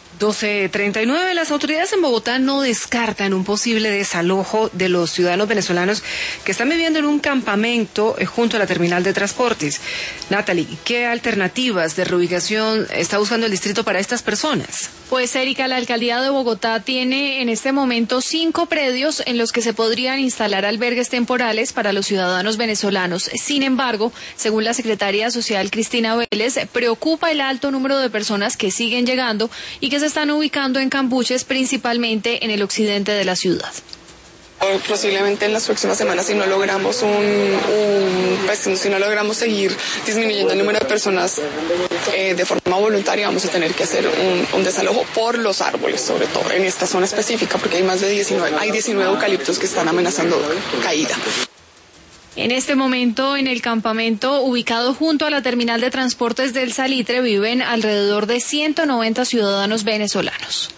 12:39, las autoridades en Bogotá no descartan un posible desalojo de los ciudadanos venezolanos que están viviendo en un campamento junto a la terminal de transportes. Natalie, ¿qué alternativas de reubicación está buscando el distrito para estas personas? Pues, Erika, la alcaldía de Bogotá tiene en este momento 5 predios en los que se podrían instalar albergues temporales para los ciudadanos venezolanos. Sin embargo, según la secretaria social Cristina Vélez, preocupa el alto número de personas que siguen llegando y que se están ubicando en cambuches, principalmente en el occidente de la ciudad. Posiblemente en las próximas semanas, si no logramos si no logramos seguir disminuyendo el número de personas de forma voluntaria, vamos a tener que hacer un desalojo por los árboles, sobre todo en esta zona específica, porque hay 19 eucaliptos que están amenazando caída. En este momento, en el campamento ubicado junto a la terminal de transportes del Salitre, viven alrededor de 190 ciudadanos venezolanos.